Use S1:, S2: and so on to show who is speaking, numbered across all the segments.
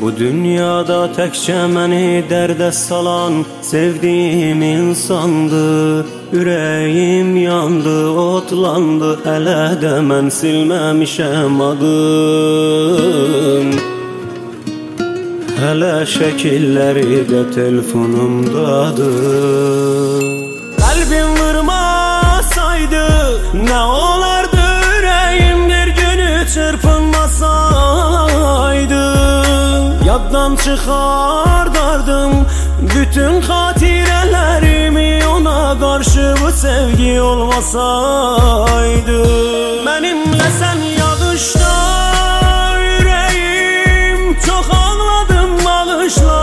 S1: Bu dünyada təkcə məni dərdə salan sevdiyim insandı. Ürəyim yandı, otlandı, hələ də mən silməmişəm adım. Hələ şəkilləri də telefonumdadır. Qəlbim vurmasaydı nə olardı, ürəyim bir günü çırpınmasaydı. Yaddan çıxardardım bütün xatirələrimi, ona qarşı bu sevgi olmasaydı. Mənimlə sən yağışda ürəyim, çox ağladım, bağışla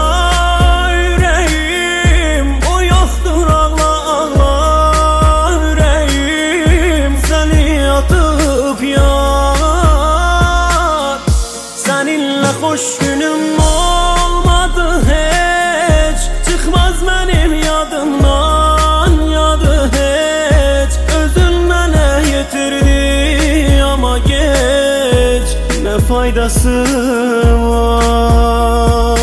S1: ürəyim. O yoxdur, ağla ağla ürəyim. Səni atıp yar, səninlə xoş günüm olmadı heç. Çıxmaz mənim yadımdan yadı heç. Özün mənə yetirdi amma geç, nə faydası var?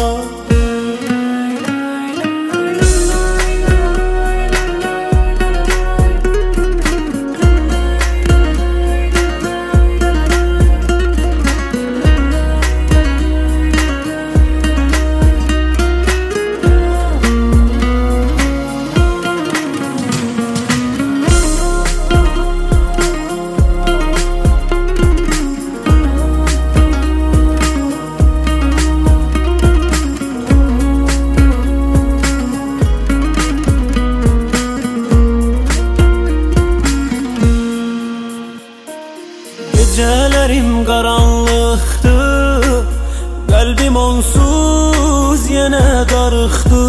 S1: Gecələrim qaranlıqdı, qəlbim onsuz yenə darıxdı.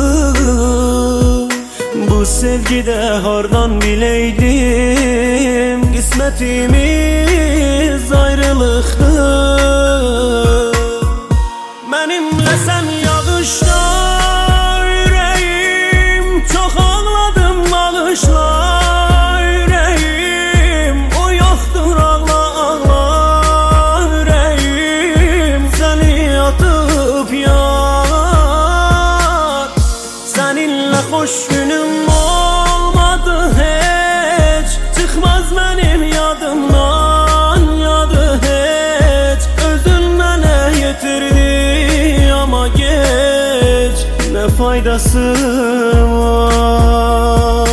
S1: Bu sevgidə hardan biləydim, qismətimiz ayrılıqdır. Mənimlə sən yağışda ürəyim, çox ağladım, bağışla ürəyim. O yoxdur, ağla ağla ürəyim. Səni atıp yar, səninlə xoş günüm olmadı heç. Çıxmaz mənim yadımdan yadı heç. Özün mənə yetirdi amma geç, nə faydası var?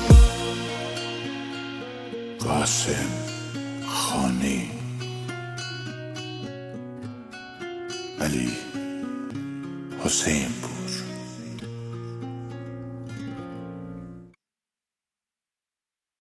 S2: قاسم خانی علی حسین